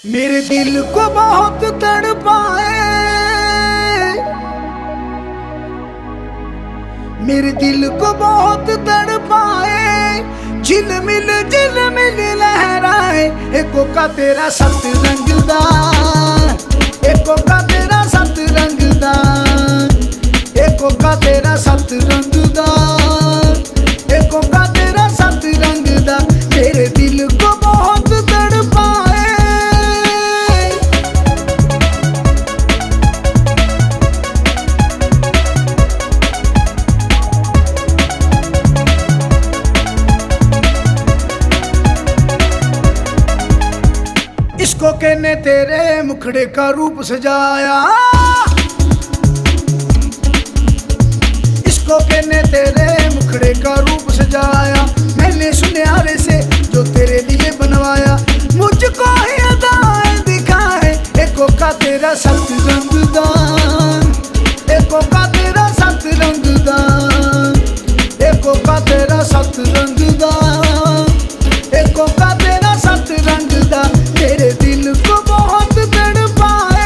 मेरे दिल को बहुत तड़पाए, मेरे दिल को बहुत तड़पाए, झिलमिल झिलमिल लहराए। एको का तेरा सतरंग दा, एको का तेरा सतरंग दा, एको का तेरा सतरंग दा, एको का तेरा सतरंग दा। मेरे दिल को बहुत तड़पाए। इसको कहने तेरे मुखड़े का रूप सजाया, इसको कहने तेरे मुखड़े का रूप सजाया। मैंने सुनहरे से जो तेरे लिए बनवाया, मुझको ही अदाएं दिखाए। एको का तेरा सतरंग दा, एको का तेरा सतरंग दा, एको का तेरा सतरंग दा, एको का तेरा सतरंग दा। मेरे दिल को बहुत तड़पाए।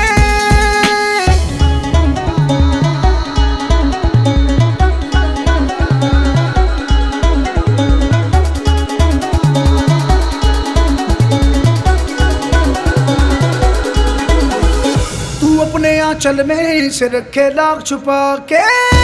तू अपने आंचल में इसे रखे लाख छुपा के,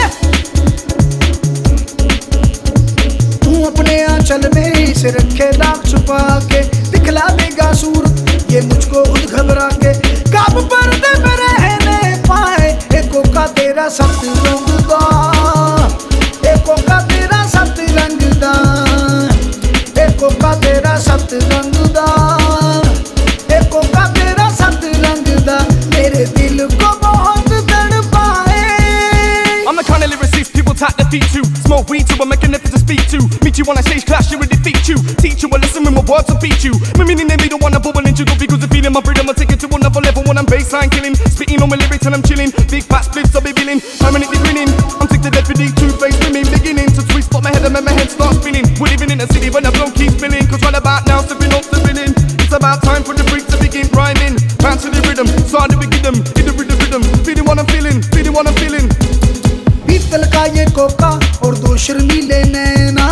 तू अपने आंचल में इसे रखे लाख छुपा के। दिखला देगा सूरत ये मुझको खुद घबरा के, कब पर्दे में रहने पाए। एको का तेरा सतरंग दा, एको का तेरा सतरंग दा, एको का तेरा सतरंग दा, एको का तेरा सतरंग दा। मेरे दिल को बहुत तड़पाए। I'm the kind of lyricist people tap their feet to. Smoke weed to, I'm making effort to speak to. Meet you on a stage clash, you will defeat you. Teach you a lesson when my words will beat you. My meaning they be the one I'm bubbling into, because the feeling my freedom, I take it to another level when I'm baseline killing. Spitting on my lyrics and I'm chilling. Big fat splits, I'll be billing. Permanently grinning. I'm sick to death with these two-faced women. Beginning to twist up my head and make my head start spinning. We're living in a city where the blow keeps spilling. Cause right about now, stepping off the billing. It's about time for the freaks to begin rhyming. Bounce to the rhythm, start to begin them. In the rhythm, feeling what I'm feeling, feeling what I'm feeling. पीतल का ये Coca और दो शर्मीले नैना,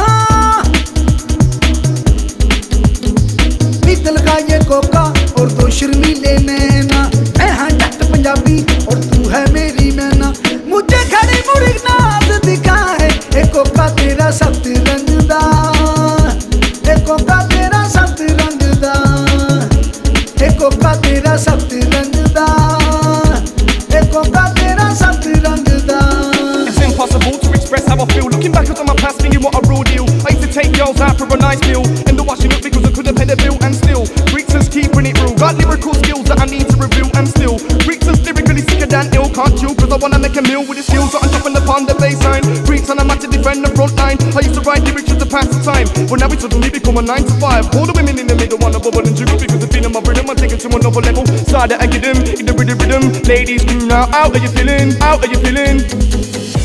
पीतल का ये Coca और दो शर्मीले नैना। मैं हाँ जट पंजाबी और तू है मेरी मैना, मुझे खड़ी मुड़ी नाज दिखाए। एको का तेरा सतरंग दा, एको का तेरा सतरंग दा, एको का तेरा सतरंग दा, एको का तेरा सतरंग दा। Impossible to express how I feel. Looking back at my past, thinking what a raw deal. I used to take girls out for a nice meal, end up washing up because I couldn't pay the bill. And still, Reexers keeping it real. Got lyrical skills that I need to reveal. And still, Reexers lyrically sicker than ill. Can't chill cause I wanna make a meal with the skills that I'm dropping upon the baseline. Reeks and I'm at to defend the front line. I used to write lyrics just to pass the time, but now it's suddenly become a 9 to 5. All the women in the middle wanna bubble and jiggle because the feeling my rhythm, I'm taking to another level. Slide it and get them in the rhythm. Ladies, now out are you feeling? Out are you feeling?